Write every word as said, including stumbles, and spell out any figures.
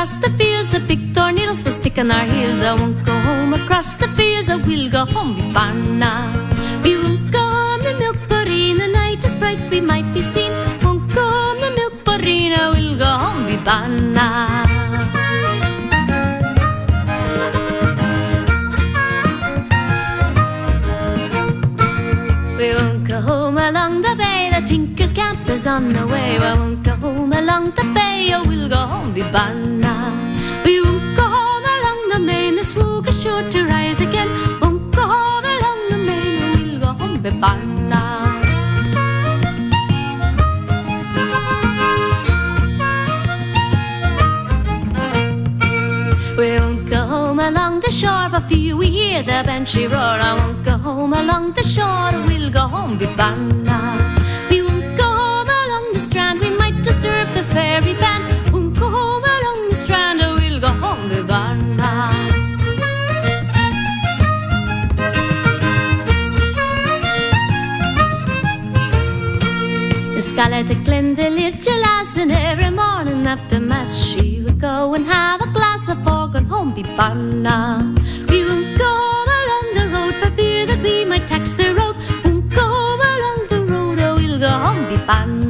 across the fields, the big thorn needles will stick in our heels. I won't go home across the fields, I will go home with Banna. We won't go home the milk bureen, the night is bright, we might be seen. Won't go home the milk bureen, I will go home with Banna. We won't go home along the bay, the Tinker's camp is on the way. I won't go home along the bay, I will go home with Banna. We won't go home along the main, the smoke is sure to rise again. Won't go home along the main, I will go home with Banna. We won't go home along the shore, for fear we hear the banshee roar. I won't go home along the shore, we'll go home with Banna. We won't go home along the strand, we might disturb the fairy band. Won't go home along the strand, we'll go home with Banna. Scarlet at Glenda lived till last, and every morning after mass she would go and have a glass of fog and home be Banna. We won't go home along the road for fear that we might tax the road. Won't go home along the road, or we'll go home be Banna.